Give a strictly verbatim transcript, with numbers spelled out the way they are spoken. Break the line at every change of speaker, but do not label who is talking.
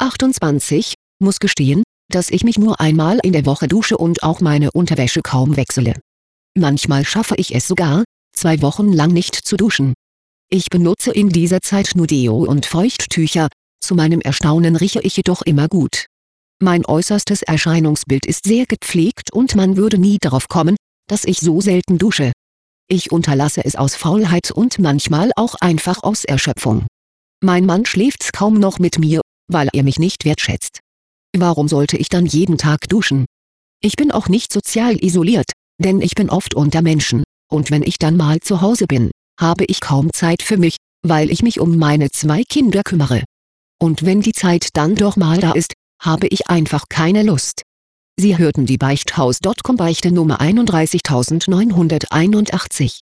achtundzwanzig, muss gestehen, dass ich mich nur einmal in der Woche dusche und auch meine Unterwäsche kaum wechsle. Manchmal schaffe ich es sogar, zwei Wochen lang nicht zu duschen. Ich benutze in dieser Zeit nur Deo und Feuchttücher, zu meinem Erstaunen rieche ich jedoch immer gut. Mein äußerstes Erscheinungsbild ist sehr gepflegt und man würde nie darauf kommen, dass ich so selten dusche. Ich unterlasse es aus Faulheit und manchmal auch einfach aus Erschöpfung. Mein Mann schläft kaum noch mit mir, weil er mich nicht wertschätzt. Warum sollte ich dann jeden Tag duschen? Ich bin auch nicht sozial isoliert, denn ich bin oft unter Menschen, und wenn ich dann mal zu Hause bin, habe ich kaum Zeit für mich, weil ich mich um meine zwei Kinder kümmere. Und wenn die Zeit dann doch mal da ist, habe ich einfach keine Lust. Sie hörten die Beichthaus Punkt com Beichte Nummer einunddreißigtausendneunhunderteinundachtzig.